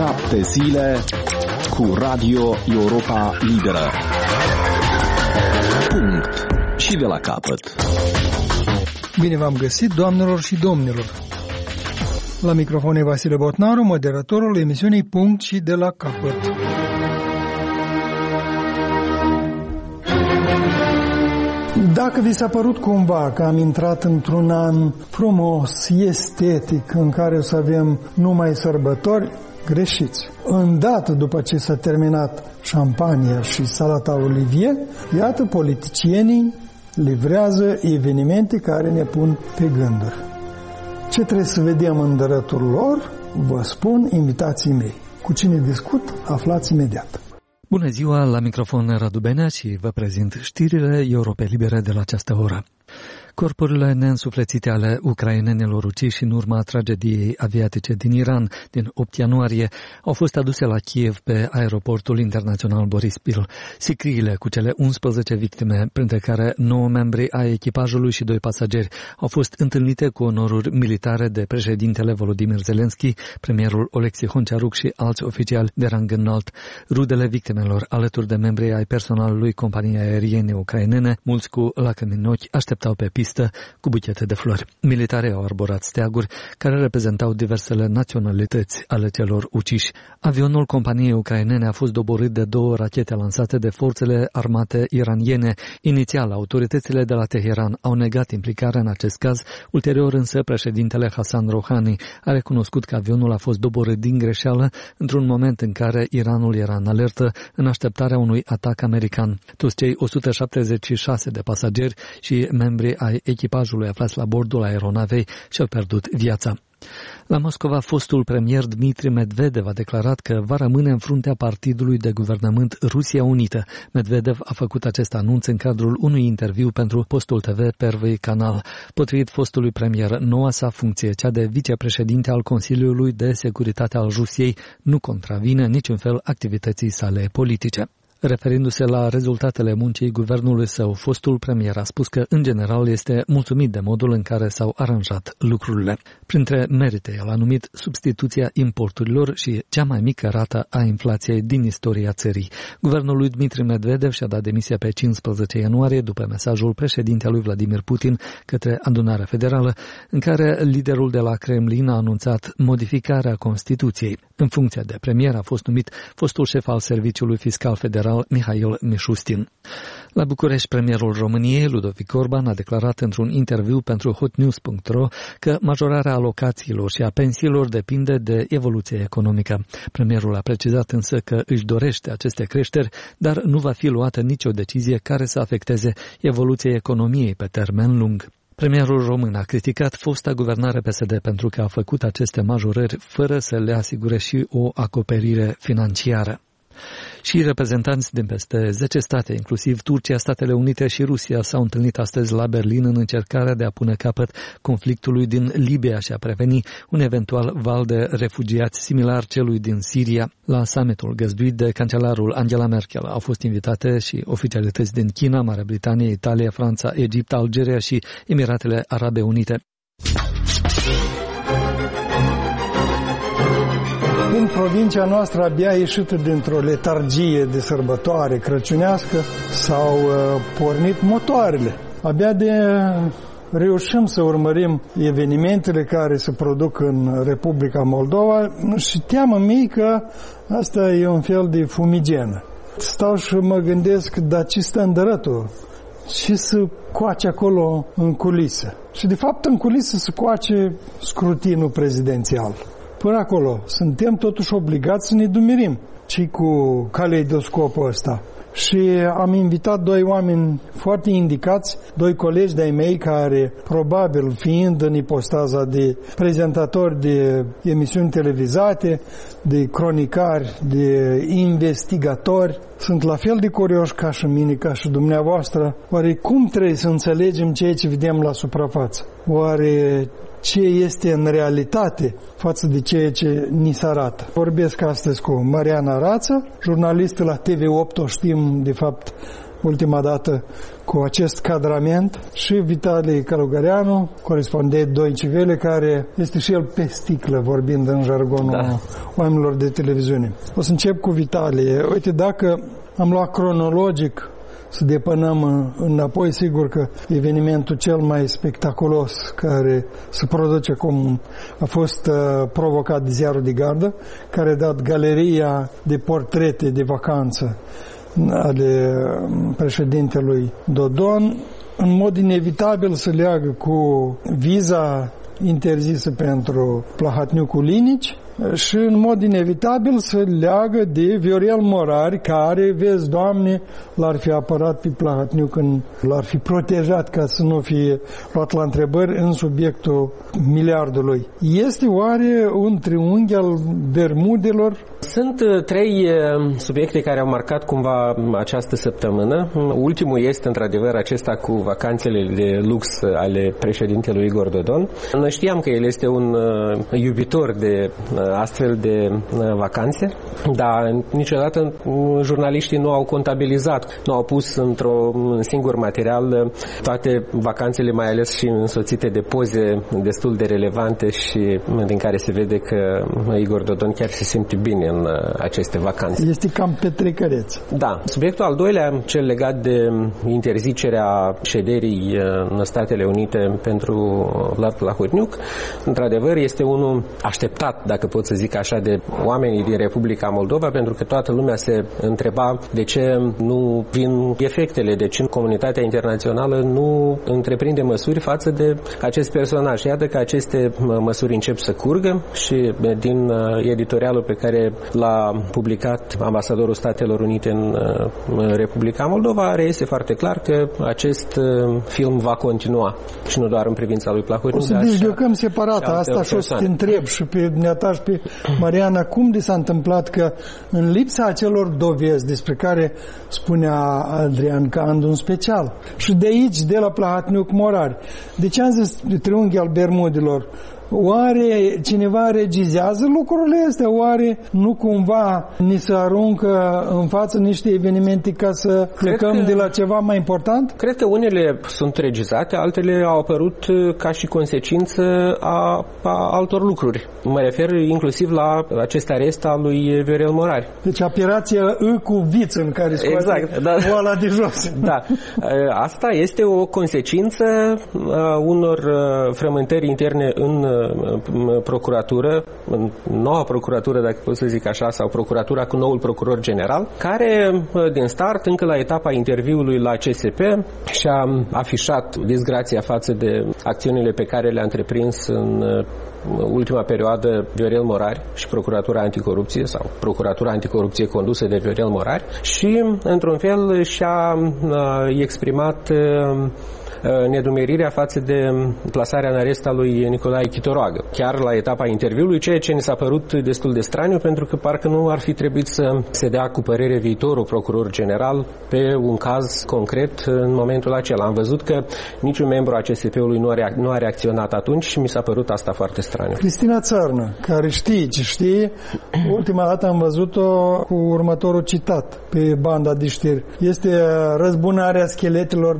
7 zile cu Radio Europa Liberă. Punct. Și de la capăt. Bine v-am găsit, doamnelor și domnilor. La microfon e Vasile Botnaru, moderatorul emisiunii Punct și de la capăt. Dacă vi s-a părut cumva că am intrat într-un an frumos, estetic, în care o să avem numai sărbători, greșiți. Îndată după ce s-a terminat șampania și salata olivier, iată, politicienii livrează evenimente care ne pun pe gânduri. Ce trebuie să vedem în dărătul lor, vă spun invitații mei. Cu cine discut, aflați imediat. Bună ziua, la microfon Radu Benea și vă prezint știrile Europei Libere de la această oră. Corpurile neînsuflețite ale ucrainenilor uciși în urma tragediei aviatice din Iran din 8 ianuarie au fost aduse la Kiev pe aeroportul internațional Borispil. Sicriile cu cele 11 victime, printre care 9 membri ai echipajului și 2 pasageri, au fost întâlnite cu onoruri militare de președintele Volodymyr Zelensky, premierul Oleksiy Honciaruc și alți oficiali de rang înalt. Rudele victimelor, alături de membrii ai personalului companiei aeriene ucrainene, mulți cu lacrimi în ochi, așteptau pe pistă cu buchete de flori. Militarii au arborat steaguri care reprezentau diversele naționalități ale celor uciși. Avionul companiei ucrainene a fost doborât de 2 rachete lansate de forțele armate iraniene. Inițial, autoritățile de la Teheran au negat implicarea în acest caz, ulterior însă președintele Hassan Rouhani a recunoscut că avionul a fost doborât din greșeală într-un moment în care Iranul era în alertă în așteptarea unui atac american. Toți cei 176 de pasageri și membri ai echipajului aflați la bordul aeronavei și-au pierdut viața. La Moscova, fostul premier Dmitri Medvedev a declarat că va rămâne în fruntea partidului de guvernământ Rusia Unită. Medvedev a făcut acest anunț în cadrul unui interviu pentru postul TV Первый Canal. Potrivit fostului premier, noua sa funcție, cea de vicepreședinte al Consiliului de Securitate al Rusiei, nu contravine niciun fel activității sale politice. Referindu-se la rezultatele muncii guvernului său, fostul premier a spus că, în general, este mulțumit de modul în care s-au aranjat lucrurile. Printre merite, el a numit substituția importurilor și cea mai mică rată a inflației din istoria țării. Guvernul lui Dmitri Medvedev și-a dat demisia pe 15 ianuarie, după mesajul președintelui Vladimir Putin către adunarea federală, în care liderul de la Kremlin a anunțat modificarea Constituției. În funcția de premier a fost numit fostul șef al Serviciului Fiscal Federal Mihail Mishustin. La București, premierul României, Ludovic Orban, a declarat într-un interviu pentru hotnews.ro că majorarea alocațiilor și a pensiilor depinde de evoluția economică. Premierul a precizat însă că își dorește aceste creșteri, dar nu va fi luată nicio decizie care să afecteze evoluția economiei pe termen lung. Premierul român a criticat fosta guvernare PSD pentru că a făcut aceste majorări fără să le asigure și o acoperire financiară. Și reprezentanți din peste 10 state, inclusiv Turcia, Statele Unite și Rusia, s-au întâlnit astăzi la Berlin în încercarea de a pune capăt conflictului din Libia și a preveni un eventual val de refugiați similar celui din Siria. La summitul găzduit de cancelarul Angela Merkel au fost invitate și oficialități din China, Marea Britanie, Italia, Franța, Egipt, Algeria și Emiratele Arabe Unite. În provincia noastră, abia ieșită dintr-o letargie de sărbătoare crăciunească, s-au pornit motoarele. Abia de reușim să urmărim evenimentele care se produc în Republica Moldova și teamă mie că asta e un fel de fumigenă. Stau și mă gândesc, dar ce stă în dărătul? Ce se coace acolo în culisă? Și de fapt în culisă se coace scrutinul prezidențial. Până acolo, suntem totuși obligați să ne dumirim și cu caleidoscopul ăsta. Și am invitat 2 oameni foarte indicați, 2 colegi de-ai mei care, probabil fiind în ipostaza de prezentatori de emisiuni televizate, de cronicari, de investigatori, sunt la fel de curioși ca și mine, ca și dumneavoastră. Oare cum trebuie să înțelegem ceea ce vedem la suprafață? Oare ce este în realitate față de ceea ce ni se arată? Vorbesc astăzi cu Mariana Rață, jurnalistă la TV8, o știm de fapt ultima dată cu acest cadrament, și Vitalie Călugăreanu, corespondent Deutsche Welle, care este și el pe sticlă, vorbind în jargonul oamenilor de televiziune. O să încep cu Vitalie. Uite, dacă am luat cronologic să depănăm înapoi, sigur că evenimentul cel mai spectaculos care se produce comun a fost provocat de Ziarul de Gardă, care a dat galeria de portrete de vacanță ale președintelui Dodon, în mod inevitabil se leagă cu viza interzisă pentru Plahatniuc Linici și în mod inevitabil se leagă de Viorel Morari, care, vezi, Doamne, l-ar fi apărat pe Plahatniuc, l-ar fi protejat ca să nu fie luat la întrebări în subiectul miliardului. Este oare un triunghi al Bermudelor? Sunt trei subiecte care au marcat cumva această săptămână. Ultimul este, într-adevăr, acesta cu vacanțele de lux ale președintelui Igor Dodon. Noi știam că el este un iubitor de astfel de vacanțe, dar niciodată jurnaliștii nu au contabilizat, nu au pus într-un singur material toate vacanțele, mai ales și însoțite de poze destul de relevante și din care se vede că Igor Dodon chiar se simte bine în aceste vacanțe. Este cam petrecăreț. Da. Subiectul al doilea, cel legat de interzicerea șederii în Statele Unite pentru Vlad Plahotniuc, într-adevăr este unul așteptat, dacă pot să zic așa, de oamenii din Republica Moldova, pentru că toată lumea se întreba de ce nu vin efectele, de ce comunitatea internațională nu întreprinde măsuri față de acest personaj. Iată că aceste măsuri încep să curgă și din editorialul pe care l-a publicat ambasadorul Statelor Unite în Republica Moldova, reiese foarte clar că acest film va continua și nu doar în privința lui Plahotniuc. O să discutăm separat asta și o să te întreb și pe dumneata și pe Mariana, cum de s-a întâmplat că în lipsa acelor dovezi despre care spunea Adrian Candu în special, și de aici, de la Plahatniuc Morari, de ce am zis de triunghi al Bermudelor, oare cineva regizează lucrurile astea? Oare nu cumva ni se aruncă în față niște evenimente ca să plecăm de la ceva mai important? Cred că unele sunt regizate, altele au apărut ca și consecință a altor lucruri. Mă refer inclusiv la acest arest al lui Viorel Morari. Deci operația cu viț în care scoate oala de jos. Da. Asta este o consecință unor frământări interne în procuratură, în noua procuratură, dacă pot să zic așa, sau procuratura cu noul procuror general, care din start, încă la etapa interviului la CSP, și-a afișat disgrația față de acțiunile pe care le-a întreprins în ultima perioadă Viorel Morari și Procuratura Anticorupție sau Procuratura Anticorupție condusă de Viorel Morari și, într-un fel, și-a exprimat nedumerirea față de plasarea în arest a lui Nicolae Chitoroagă, chiar la etapa interviului, ceea ce ni s-a părut destul de straniu, pentru că parcă nu ar fi trebuit să se dea cu părere viitorul procuror general pe un caz concret în momentul acela. Am văzut că niciun membru a CSP-ului nu a reacționat atunci și mi s-a părut asta foarte straniu. Cristina Țărnă, care știe, ultima dată am văzut-o cu următorul citat pe banda de știri. Este răzbunarea scheletelor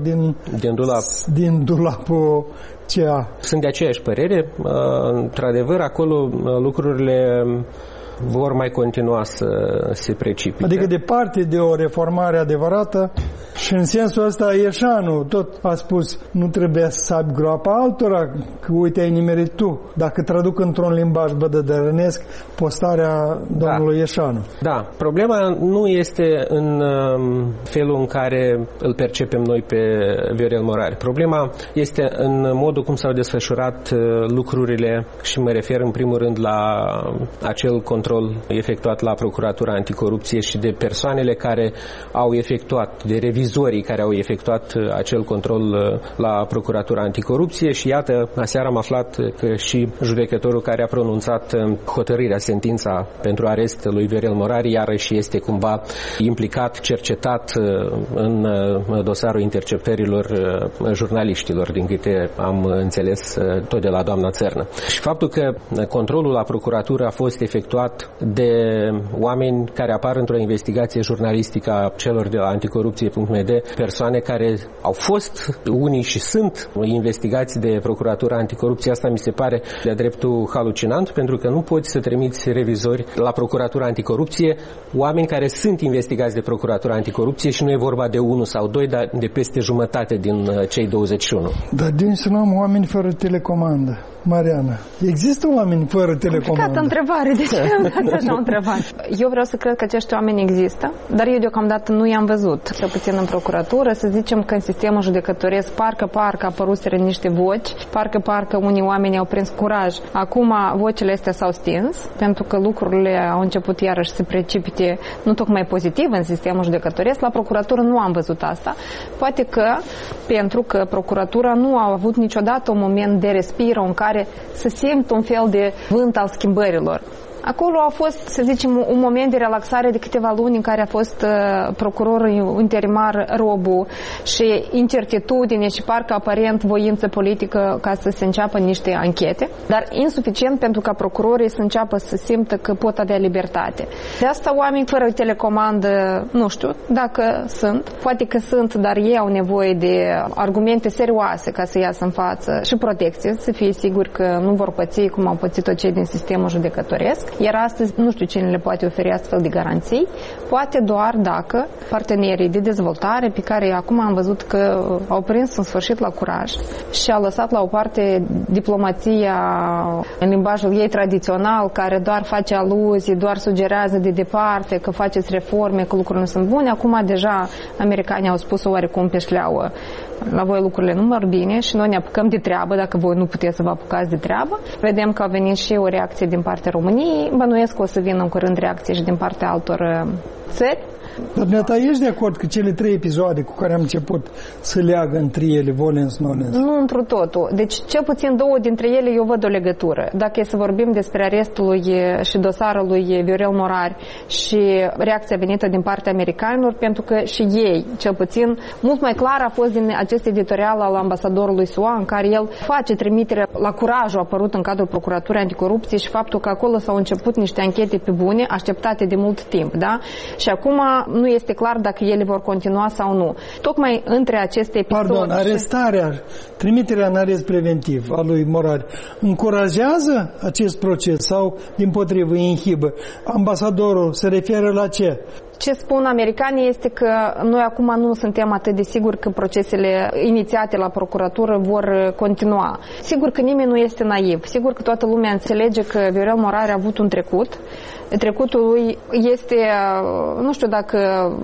din dulapul CA. Sunt de aceeași părere. Într-adevăr, acolo lucrurile vor mai continua să se precipite. Adică departe de o reformare adevărată, și în sensul ăsta Ieșanu tot a spus, nu trebuie să sapi groapa altora, că uite, ai nimerit tu. Dacă traduc într-un limbaj bădădărănesc postarea domnului Ieșanu. Da, problema nu este în felul în care îl percepem noi pe Viorel Morari. Problema este în modul cum s-au desfășurat lucrurile și mă refer în primul rând la acel control efectuat la Procuratura Anticorupție și de persoanele care au efectuat, de revizorii care au efectuat acel control la Procuratura Anticorupție și iată, aseară am aflat că și judecătorul care a pronunțat hotărârea, sentința pentru arest lui Viorel Morari, iarăși este cumva implicat, cercetat în dosarul interceptărilor jurnaliștilor, din câte am înțeles tot de la doamna Țărnă. Și faptul că controlul la procuratură a fost efectuat număr de oameni care apar într-o investigație jurnalistică a celor de la anticorupție.md, persoane care au fost unii și sunt investigați de Procuratura Anticorupție. Asta mi se pare de-a dreptul halucinant, pentru că nu poți să trimiți revizori la Procuratura Anticorupție, oameni care sunt investigați de Procuratura Anticorupție și nu e vorba de 1 sau 2, dar de peste jumătate din cei 21. Dar din să luăm oameni fără telecomandă. Mariana, există oameni fără telecomandă? Complicată întrebare, de ce am așa o întrebare? Eu vreau să cred că acești oameni există, dar eu deocamdată nu i-am văzut. Cel puțin în procuratură, să zicem că în sistemul judecătoresc parcă apăruseră niște voci, parcă unii oameni au prins curaj. Acum vocile astea s-au stins, pentru că lucrurile au început iarăși să precipite nu tocmai pozitiv în sistemul judecătoresc. La procuratură nu am văzut asta. Poate că pentru că procuratura nu a avut niciodată un moment de respiro în care să simt un fel de vânt al schimbărilor. Acolo a fost, să zicem, un moment de relaxare de câteva luni în care a fost procurorul interimar Robu și incertitudine și parcă aparent voință politică ca să se înceapă niște anchete, dar insuficient pentru ca procurorii să înceapă să simtă că pot avea libertate. De asta oameni fără telecomandă, nu știu dacă sunt, poate că sunt, dar ei au nevoie de argumente serioase ca să iasă în față și protecție, să fie siguri că nu vor păți cum au pățit-o cei din sistemul judecătoresc. Iar astăzi nu știu cine le poate oferi astfel de garanții, poate doar dacă partenerii de dezvoltare pe care acum am văzut că au prins în sfârșit la curaj și au lăsat la o parte diplomația în limbajul ei tradițional, care doar face aluzii, doar sugerează de departe că faceți reforme, că lucrurile nu sunt bune. Acum deja americanii au spus oarecum pe șleauă: la voi lucrurile nu merg bine și noi ne apucăm de treabă, dacă voi nu puteți să vă apucați de treabă. Vedem că a venit și o reacție din partea României, bănuiesc că o să vină în curând reacții și din partea altor țări. Dar Neata, ești de acord că cele 3 episoade cu care am început să leagă între ele volens-nolens? Nu întru totul. Deci cel puțin 2 dintre ele eu văd o legătură. Dacă e să vorbim despre arestul lui și dosarul lui Viorel Morari și reacția venită din partea americanilor, pentru că și ei, cel puțin, mult mai clar a fost din acest editorial al ambasadorului SUA, în care el face trimitere la curajul apărut în cadrul Procuraturii Anticorupție și faptul că acolo s-au început niște anchete pe bune, așteptate de mult timp, da? Și acum nu este clar dacă ele vor continua sau nu. Tocmai între aceste episoade... Pardon, arestarea, trimiterea în arest preventiv a lui Morari încurajează acest proces sau, dimpotrivă, îi inhibă? Ambasadorul se referă la ce? Ce spun americanii este că noi acum nu suntem atât de siguri că procesele inițiate la procuratură vor continua. Sigur că nimeni nu este naiv. Sigur că toată lumea înțelege că Viorel Morari a avut un trecut. Trecutul lui este, nu știu dacă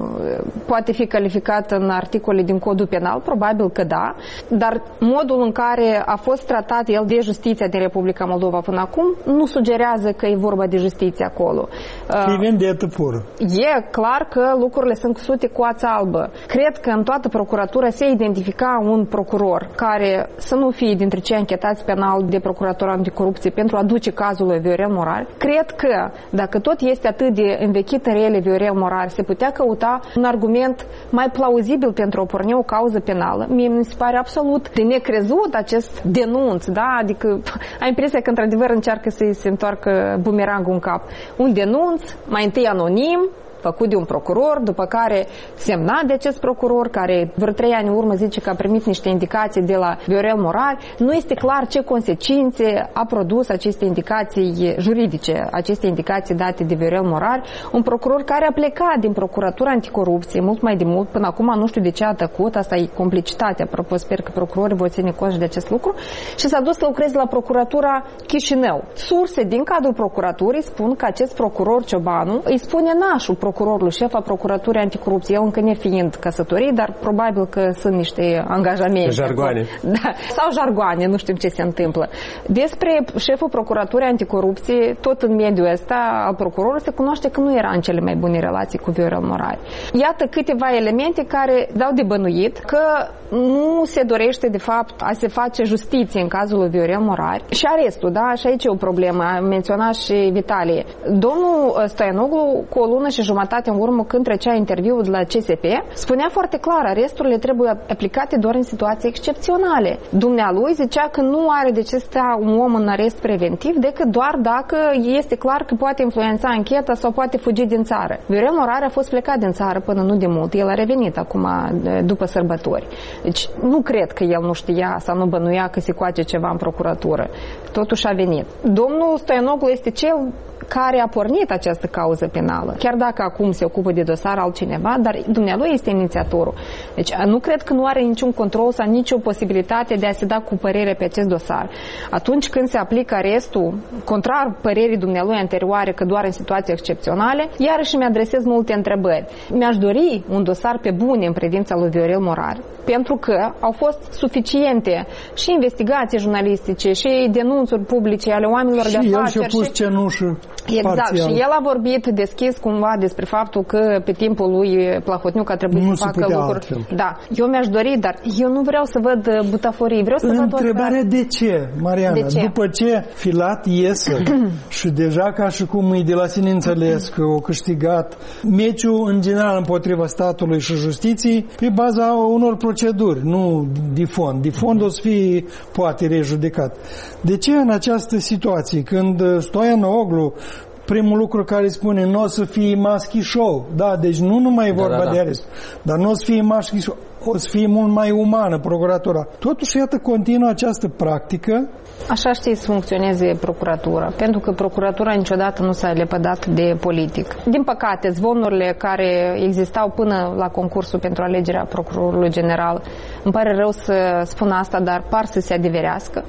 poate fi calificat în articole din Codul Penal, probabil că da, dar modul în care a fost tratat el de justiția din Republica Moldova până acum nu sugerează că e vorba de justiție acolo. E vendetă pură. E clar că lucrurile sunt cusute cu ața albă. Cred că în toată procuratura se identifica un procuror care să nu fie dintre cei anchetați penal de Procuratura Anticorupție pentru a duce cazul lui Viorel Morari. Cred că dacă tot este atât de învechit în ele Viorel Morari, se putea căuta un argument mai plauzibil pentru a porni o cauză penală. Mie mi se pare absolut de necrezut acest denunț, da? Adică am impresia că într-adevăr încearcă să-i se întoarcă bumerangul în cap. Un denunț, mai întâi anonim, făcut de un procuror, după care semnat de acest procuror, care vreo 3 ani în urmă zice că a primit niște indicații de la Viorel Morari. Nu este clar ce consecințe a produs aceste indicații juridice, aceste indicații date de Viorel Morari. Un procuror care a plecat din Procuratura Anticorupție mult mai de mult, până acum nu știu de ce a tăcut, asta e complicitate, apropo, sper că procurorii vor ține cont de acest lucru, și s-a dus să lucreze la Procuratura Chișinău. Surse din cadrul procuraturii spun că acest procuror Ciobanu îi spune nașul procurorul șef a Procuraturii Anticorupție, el încă nefiind căsătorit, dar probabil că sunt niște angajamente. Jargoane. Da, sau jargoane, nu știm ce se întâmplă. Despre șeful Procuraturii Anticorupție, tot în mediul ăsta al procurorului, se cunoaște că nu era în cele mai bune relații cu Viorel Morari. Iată câteva elemente care dau de bănuit că nu se dorește, de fapt, a se face justiție în cazul lui Viorel Morari. Și arestul, da? Și aici e o problemă, a menționat și Vitalie. Domnul Stoianoglu, cu o lună și jumătate jumătate în urmă, când trecea interviul de la CSP, spunea foarte clar, aresturile trebuie aplicate doar în situații excepționale. Dumnealui zicea că nu are de ce sta un om în arest preventiv decât doar dacă este clar că poate influența ancheta sau poate fugi din țară. Viorel Morar a fost plecat din țară până nu de mult. El a revenit acum după sărbători. Deci nu cred că el nu știa sau nu bănuia că se coace ceva în procuratură. Totuși a venit. Domnul Stoianoglu este cel care a pornit această cauză penală. Chiar dacă acum se ocupă de dosar altcineva, dar dumnealui este inițiatorul. Deci nu cred că nu are niciun control sau nicio posibilitate de a se da cu părere pe acest dosar. Atunci când se aplică arestul, contrar părerii dumnealui anterioare că doar în situații excepționale, iarăși mi adresez multe întrebări. Mi-aș dori un dosar pe bune în privința lui Viorel Morar, pentru că au fost suficiente și investigații jurnalistice și denunțuri publice ale oamenilor de afaceri. Și el și-a pus cenușă. Exact. Parțial. Și el a vorbit deschis cumva despre faptul că pe timpul lui Plahotniuc a trebuit să facă lucruri. Altfel. Da. Eu mi-aș dori, dar eu nu vreau să văd butaforii. Vreau să văd întrebarea de ce, Mariana? De ce? După ce Filat iese și deja ca și cum e de la sine înțeles că au câștigat meciul în general împotriva statului și justiției pe baza unor proceduri, nu de fond. De fond o să fie poate rejudecat. De ce în această situație, când Stoianoglu primul lucru care spune, nu o să fie maschi show. Da, deci nu numai e vorba de arest, dar nu o să fie maschi show. O să fie mult mai umană procuratura. Totuși, iată, continuă această practică. Așa știți să funcționeze procuratura, pentru că procuratura niciodată nu s-a lepădat de politic. Din păcate, zvonurile care existau până la concursul pentru alegerea procurorului general, îmi pare rău să spun asta, dar par să se adeverească.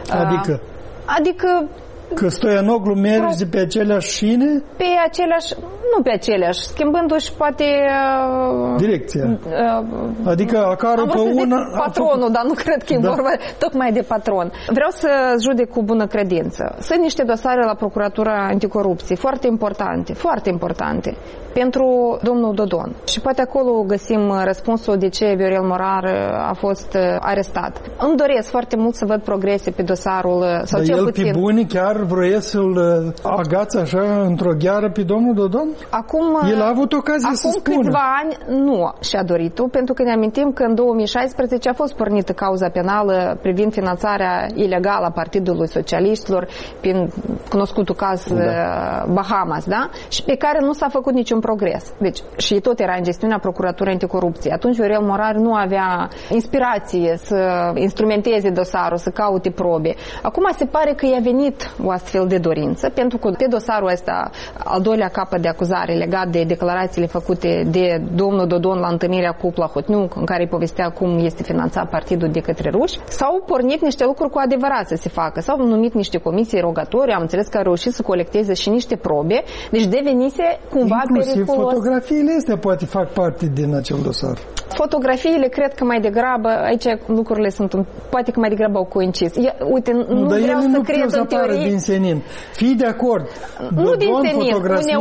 Adică că Stoianoglu merge pe aceleași șine? Pe aceleași, nu pe aceleași, schimbându-și poate direcția. Adică acară pe una patronul, dar nu cred că e vorba tocmai de patron. Vreau să judec cu bună credință. Sunt niște dosare la Procuratura Anticorupție foarte importante pentru domnul Dodon. Și poate acolo găsim răspunsul de ce Viorel Morar a fost arestat. Îmi doresc foarte mult să văd progrese pe dosarul sau dar cel el puțin. Pe bune chiar vroia să-l agață așa într-o gheară pe domnul Dodon? El a avut ocazia să spună. Acum câțiva ani nu și-a dorit-o, pentru că ne amintim că în 2016 a fost pornită cauza penală privind finanțarea ilegală a Partidului Socialiștilor prin cunoscutul caz Bahamas, da? Și pe care nu s-a făcut niciun progres. Deci, și tot era în gestiunea Procuraturii Anticorupție. Atunci Viorel Morar nu avea inspirație să instrumenteze dosarul, să caute probe. Acum se pare că i-a venit o astfel de dorință, pentru că pe dosarul ăsta, al doilea capăt de acuzare legat de declarațiile făcute de domnul Dodon la întâlnirea cu Plahotniuc, în care îi povestea cum este finanțat partidul de către ruși, s-au pornit niște lucruri cu adevărat să se facă. S-au numit niște comisii rogatorii, am înțeles că au reușit să colecteze și niște probe, deci devenise cumva periculos. Fotografiile astea poate fac parte din acel dosar. Fotografiile, cred că mai degrabă, aici lucrurile sunt, poate că mai degrabă au coincis. Uite, nu vreau să cred în teorie. Din senin. Fii de acord. Nu din senin.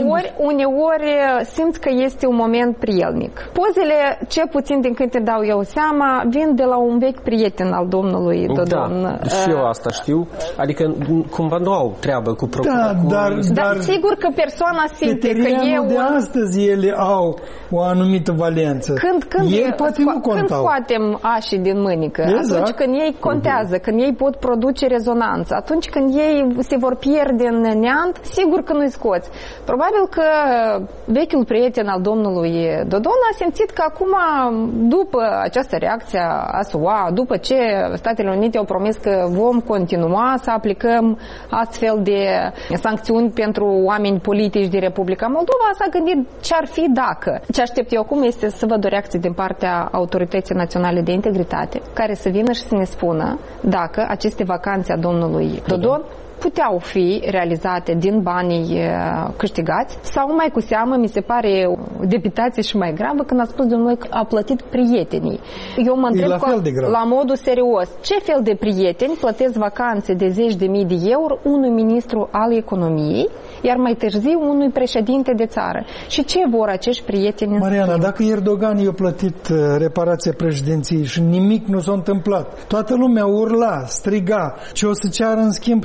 Uneori simt că este un moment prielnic. Pozele, cel puțin din câte dau eu seama, vin de la un vechi prieten al domnului Dodon. Da, și eu asta știu. Adică cumva nu au treabă cu procuratura. Dar sigur că persoana simte că eu... de astăzi ele au o anumită valență. Când scoatem așii din mânică, atunci când ei contează, când ei pot produce rezonanță, atunci când ei se vor pierde în neant, sigur că nu-i scoți. Probabil că vechiul prieten al domnului Dodon a simțit că acum, după această reacție a SUA, după ce Statele Unite au promis că vom continua să aplicăm astfel de sancțiuni pentru oameni politici din Republica Moldova, s-a gândit ce ar fi dacă. Ce aștept eu acum este să văd o reacție din partea Autorității Naționale de Integritate, care să vină și să ne spună dacă aceste vacanțe a domnului Dodon puteau fi realizate din banii câștigați sau mai cu seamă, mi se pare debitație și mai gravă când a spus domnului că a plătit prietenii. Eu mă întreb la modul serios, ce fel de prieteni plătesc vacanțe de 10.000 de euro unui ministru al economiei, iar mai târziu unui președinte de țară? Și ce vor acești prieteni? Mariana, dacă Erdogan i-a plătit reparația președinției și nimic nu s-a întâmplat, toată lumea urla, striga, ce o să ceară în schimb Turcia.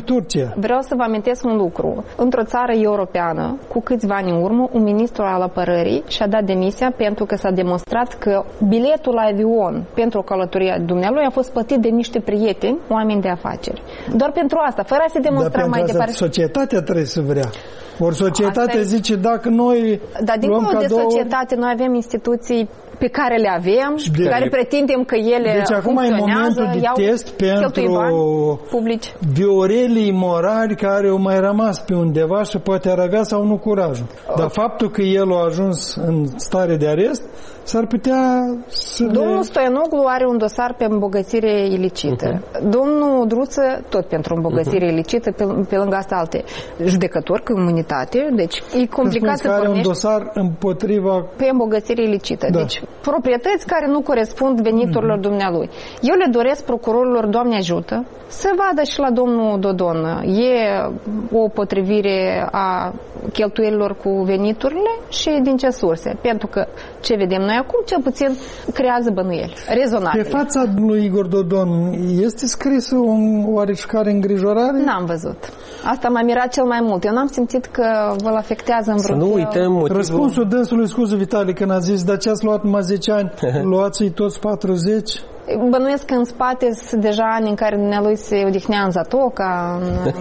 România. Vreau să vă amintesc un lucru. Într-o țară europeană, cu câțiva ani în urmă, un ministru al apărării și-a dat demisia pentru că s-a demonstrat că biletul la avion pentru călătoria dumnealui a fost plătit de niște prieteni, oameni de afaceri. Doar pentru asta, fără a se demonstra mai departe. Societatea trebuie să vrea. Ori societatea zice, dacă noi dar dincolo de societate, noi avem instituții pe care le avem, pe care pretindem că ele deci acum e momentul de test pentru Viorelii Morari care au mai rămas pe undeva și poate ar avea sau nu curajul. Dar faptul că el a ajuns în stare de arest s-ar putea să Domnul Stoianoglu are un dosar pe îmbogățire ilicită. Domnul Druță tot pentru îmbogățire ilicită, pe lângă asta alte judecători cu imunitate. Deci e complicat să are un dosar împotriva pe îmbogățire ilicită. Da. Deci proprietăți care nu corespund veniturilor dumnealui. Eu le doresc procurorilor, Doamne ajută, să vadă și la domnul Dodon. E o potrivire a cheltuielilor cu veniturile și din ce surse. Pentru că ce vedem noi acum, cel puțin, creează bănuieli rezonabile. Pe fața lui Igor Dodon este scrisă o oarecare îngrijorare? N-am văzut. Asta m-a mirat cel mai mult. Eu n-am simțit că vă afectează în vreun fel. Să nu uităm motivul. Răspunsul dânsului, scuză Vitali, când a zis, dar ce ați luat numai 10 ani, luați-i toți 40? Bănuiesc că în spate sunt deja ani în care dumnealui se odihnea în Zatoca.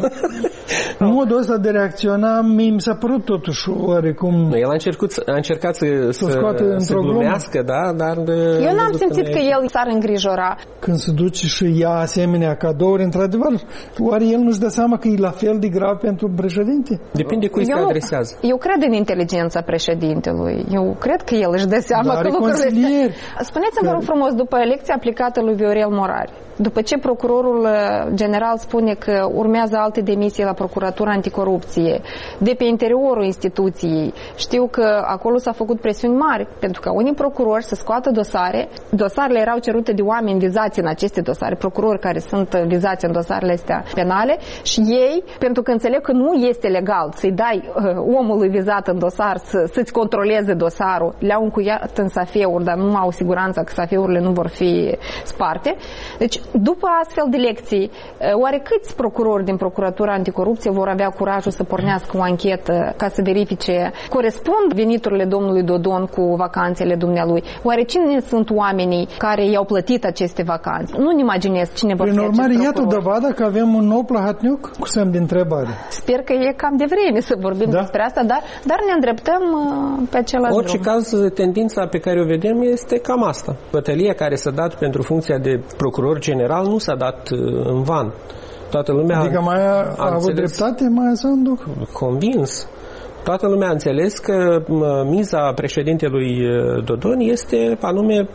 Modul ăsta de reacționa mi s-a părut totuși oarecum... El a încercat să glumească, da? Dar eu n-am simțit că el s-ar îngrijora. Când se duce și ia asemenea cadouri, într-adevăr, oare el nu-și dă seama că e la fel de grav pentru președinte? Depinde cui se adresează. Eu cred în inteligența președintelui. Eu cred că el își dă seama că lucrurile... Spuneți-mi, vă rog frumos, după elecția aplicată lui Viorel Morari, după ce procurorul general spune că urmează alte demisii la Procuratura Anticorupție, de pe interiorul instituției, știu că acolo s-a făcut presiuni mari, pentru că unii procurori să scoată dosarele erau cerute de oameni vizați în aceste dosare, procurori care sunt vizați în dosarele astea penale și ei, pentru că înțeleg că nu este legal să-i dai omului vizat în dosar să-ți controleze dosarul, le-au încuiat în safeuri, dar nu au siguranța că safeurile nu vor fi sparte. Deci, după astfel de lecții, oare câți procurori din Procuratura Anticorupție vor avea curajul să pornească o anchetă ca să verifice corespund veniturile domnului Dodon cu vacanțele dumnealui? Oare cine sunt oamenii care i-au plătit aceste vacanțe? Nu-mi imaginez cine vor fi acești procurori. Prin urmare, iată dovada că avem un nou Plahatniuc cu semn de întrebare. Sper că e cam de vreme să vorbim despre asta, dar ne îndreptăm pe același drum. În orice caz, tendința pe care o vedem este cam asta. Bătălia care s-a dat pentru funcția de procuror general nu s-a dat în van. Toată lumea adică a avut dreptate Maia Sandu? Convins. Toată lumea a înțeles că miza președintelui Dodon este anume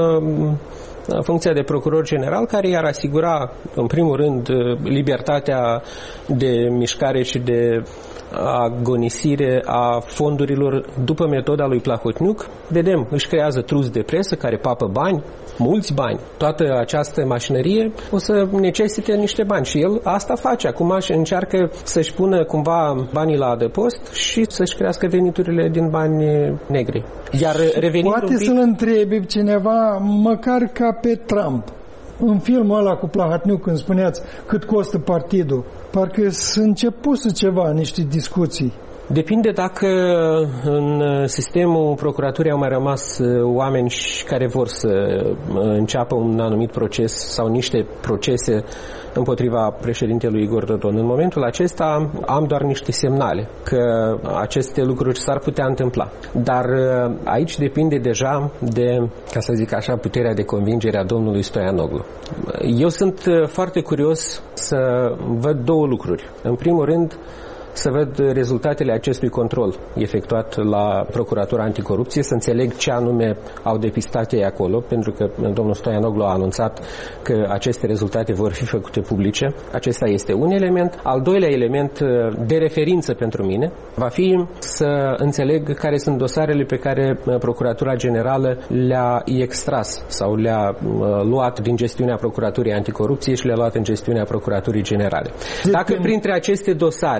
funcția de procuror general, care i-ar asigura, în primul rând, libertatea de mișcare și de agonisire a fondurilor după metoda lui Plahotniuc. Vedem, își creează trus de presă care papă bani, mulți bani. Toată această mașinărie o să necesite niște bani și el asta face. Acum încearcă să-și pună cumva banii la adăpost și să-și crească veniturile din bani negri. Iar revenind poate să-l întrebi cineva, măcar ca pe Trump. În filmul ăla cu Plahatniuc, când spuneați cât costă partidul, parcă s-a început ceva, niște discuții. Depinde dacă în sistemul procuraturii au mai rămas oameni care vor să înceapă un anumit proces sau niște procese împotriva președintelui Igor Dodon. În momentul acesta am doar niște semnale că aceste lucruri s-ar putea întâmpla. Dar aici depinde deja de, ca să zic așa, puterea de convingere a domnului Stoianoglu. Eu sunt foarte curios să văd două lucruri. În primul rând, să văd rezultatele acestui control efectuat la Procuratura Anticorupție, să înțeleg ce anume au depistat ei acolo, pentru că domnul Stoianoglu a anunțat că aceste rezultate vor fi făcute publice. Acesta este un element. Al doilea element de referință pentru mine va fi să înțeleg care sunt dosarele pe care Procuratura Generală le-a extras sau le-a luat din gestiunea Procuraturii Anticorupție și le-a luat în gestiunea Procuraturii Generale. Dacă printre aceste dosare se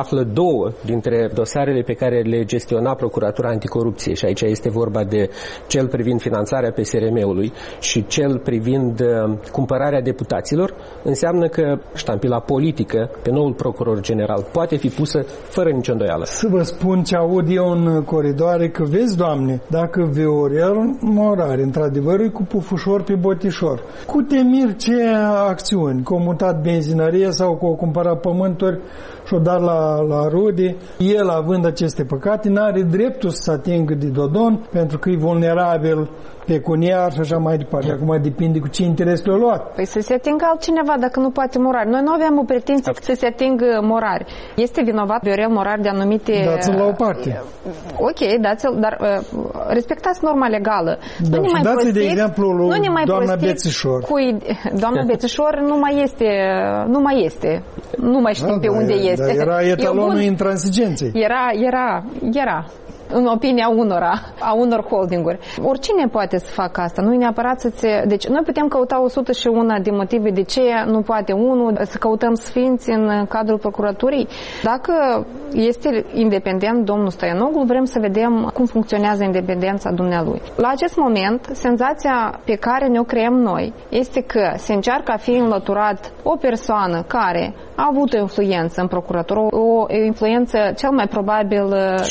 află două dintre dosarele pe care le gestiona Procuratura Anticorupție și aici este vorba de cel privind finanțarea PSRM-ului și cel privind cumpărarea deputaților, înseamnă că ștampila politică pe noul procuror general poate fi pusă fără nicio îndoială. Să vă spun ce aud eu în coridoare, că vezi, Doamne, dacă Viorel Morar, într-adevăr, e cu pufușor pe botișor, cu temir ce acțiuni, că au mutat benzinărie sau că au cumpărat pământuri și-o dat la rude, el având aceste păcate, n-are dreptul să se atingă de Dodon, pentru că e vulnerabil pecuniar și așa mai departe. Acum depinde cu ce interes le-a luat. Păi să se atingă altcineva dacă nu poate Morar. Noi nu aveam o pretenție să se atingă Morar. Este vinovat Viorel Morar de anumite... Dați-l la o parte. Ok, dați-l, dar respectați norma legală. Da, nu și dați-i de exemplu lui doamna Bețișor. Doamna Bețișor nu mai este. Nu mai știm pe unde este. Dar era etalonul intransigenței. Era. În opinia a unor holdinguri. Oricine poate să facă asta, nu e neapărat Deci noi putem căuta 101 de motive de ce nu poate unul, să căutăm sfinți în cadrul procuraturii. Dacă este independent domnul Stoianoglu, vrem să vedem cum funcționează independența dumnealui. La acest moment, senzația pe care ne-o creăm noi este că se încearcă a fi înlăturat o persoană care a avut o influență în procuratură, o influență cel mai probabil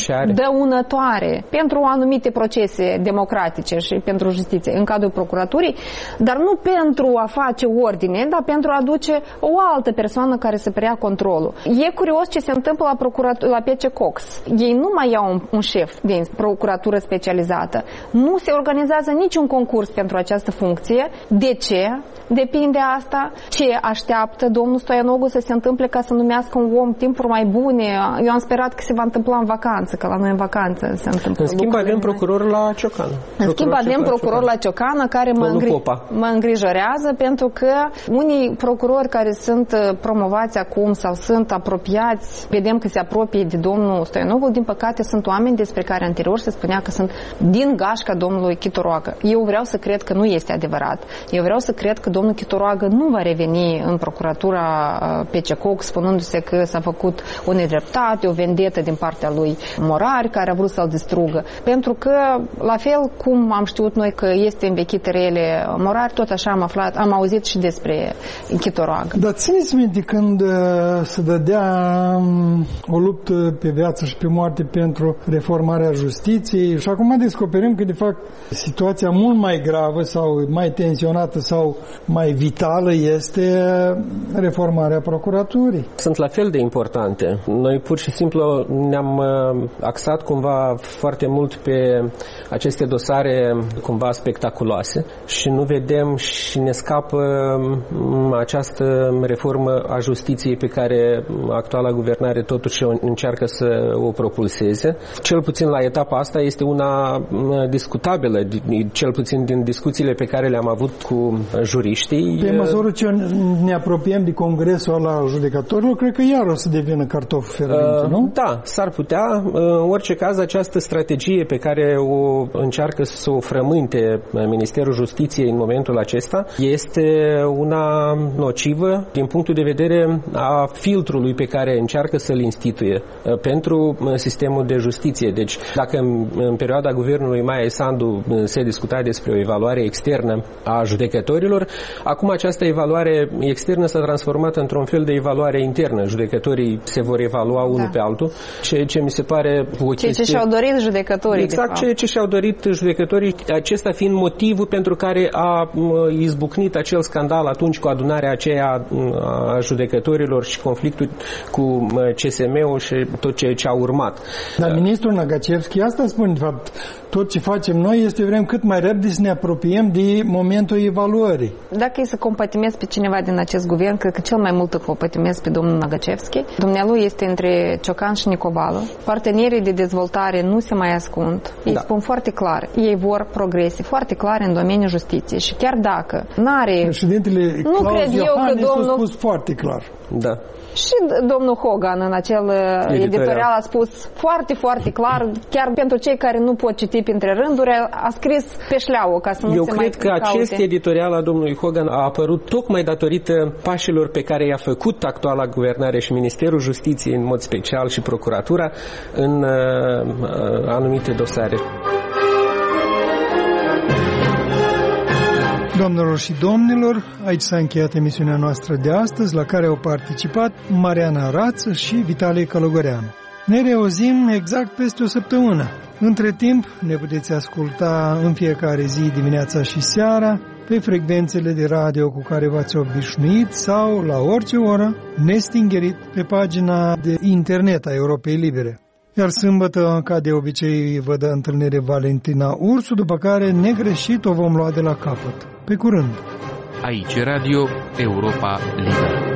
dăunătoare pentru anumite procese democratice și pentru justiție în cadrul procuraturii, dar nu pentru a face ordine, dar pentru a aduce o altă persoană care să preia controlul. E curios ce se întâmplă la PC Cox. Ei nu mai iau un șef din procuratură specializată. Nu se organizează niciun concurs pentru această funcție. De ce? Depinde asta. Ce așteaptă domnul Stoianoglu să se întâmple ca să numească un om timpuri mai bune? Eu am sperat că se va întâmpla în vacanță, că la noi în vacanță se întâmplă. În schimb avem procuror la Ciocană. În schimb avem procuror la Ciocană care mă îngrijorează pentru că unii procurori care sunt promovați acum sau sunt apropiați, vedem că se apropie de domnul Stoianoglu, din păcate sunt oameni despre care anterior se spunea că sunt din gașca domnului Chitoroagă. Eu vreau să cred că nu este adevărat. Eu vreau să cred că domnul Chitoroagă nu va reveni în procuratura PC Cox spunându-se că s-a făcut o nedreptate, o vendetă din partea lui Morar, care a vrut să-l distrugă. Pentru că, la fel cum am știut noi că este învechit rele Morar, tot așa am auzit și despre Chitoroagă. Dar țineți minte când se dădea o luptă pe viață și pe moarte pentru reformarea justiției și acum descoperim că de fapt situația mult mai gravă sau mai tensionată sau mai vitală este reformarea procuraturii. Sunt la fel de importante. Noi pur și simplu ne-am axat cumva foarte mult pe aceste dosare cumva spectaculoase și nu vedem și ne scapă această reformă a justiției pe care actuala guvernare totuși încearcă să o propulseze. Cel puțin la etapa asta este una discutabilă, cel puțin din discuțiile pe care le-am avut cu juriștii. Pe măsură ce ne apropiem de congresul ăla judecătorilor, cred că iar o să devină cartof fierbinte, nu? Da, s-ar putea. În orice caz, această strategie pe care o încearcă să o frământe Ministerul Justiției în momentul acesta este una nocivă din punctul de vedere a filtrului pe care încearcă să-l instituie pentru sistemul de justiție. Deci, dacă în perioada guvernului Maia Sandu se discuta despre o evaluare externă a judecătorilor, acum această evaluare externă s-a transformat într-un fel de evaluare internă. Judecătorii se vor evalua unul pe altul, ceea ce mi se pare o chestie... Ce și-au dorit judecătorii. Exact, ceea ce și-au dorit judecătorii, acesta fiind motivul pentru care a izbucnit acel scandal atunci cu adunarea aceea a judecătorilor și conflictul cu CSM-ul și tot ceea ce a urmat. Dar ministrul Năgacevski asta spune, de fapt, tot ce facem noi este vrem cât mai repede să ne apropiem de momentul evaluării. Dacă e să compatimez pe cineva din acest guvern, cred că cel mai mult îl compatimez pe domnul Năgacevski. Dumnealui este între Ciocan și Nicovală, partenerii de dezvoltare tare nu se mai ascund. Ei spun foarte clar. Ei vor progrese foarte clare în domeniul justiției. Și chiar dacă n-are... Președintele Claus Iohannis a spus foarte clar. Da. Și domnul Hogan în acel editorial a spus foarte, foarte clar, chiar pentru cei care nu pot citi printre rânduri, a scris pe șleau ca să nu Eu se mai cred că acest editorial al domnului Hogan a apărut tocmai datorită pașilor pe care i-a făcut actuala guvernare și Ministerul Justiției în mod special și Procuratura în anumite dosare. Doamnelor și domnilor, aici s-a încheiat emisiunea noastră de astăzi, la care au participat Mariana Rață și Vitalie Călugăreanu. Ne reauzim exact peste o săptămână. Între timp, ne puteți asculta în fiecare zi, dimineața și seara, pe frecvențele de radio cu care v-ați obișnuit sau la orice oră, nestingerit, pe pagina de internet a Europei Libere. Iar sâmbătă, ca de obicei, vă dă întâlnire Valentina Ursu, după care, negreșit, o vom lua de la capăt. Pe curând! Aici Radio Europa Liberă.